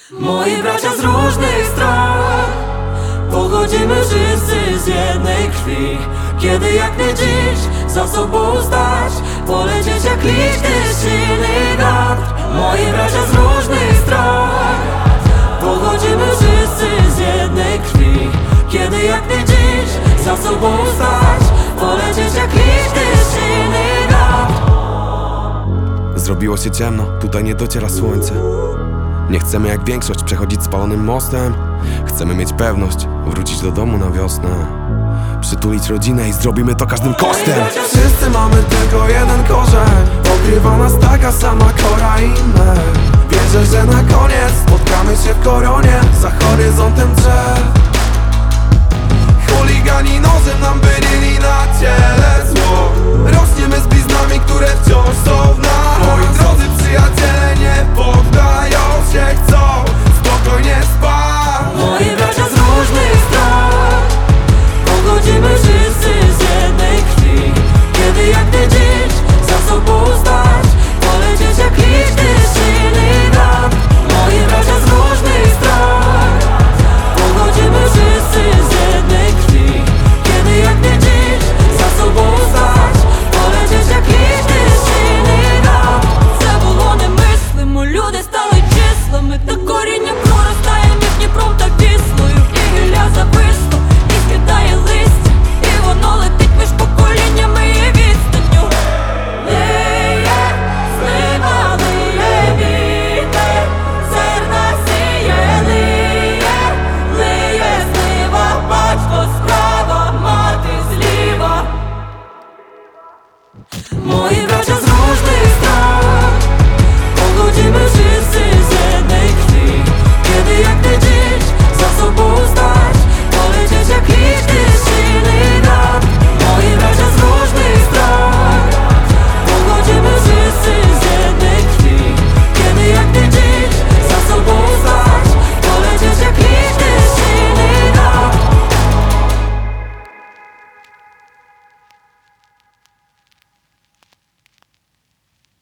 Moi bracia z różnych stron, pochodzimy wszyscy z jednej krwi. Kiedy jak nie dziś za sobą stać, polecieć jak liczny silny wiatr. Moi bracia z różnych stron, pochodzimy wszyscy z jednej krwi. Kiedy jak nie dziś za sobą stać, polecieć jak liczny silny wiatr. Zrobiło się ciemno, tutaj nie dociera słońce. Nie chcemy jak większość przechodzić spalonym mostem. Chcemy mieć pewność, wrócić do domu na wiosnę, przytulić rodzinę i zrobimy to każdym kosztem. Wszyscy mamy tylko jeden korzeń, pokrywa nas taka sama kora i my. Wierzę, że na koniec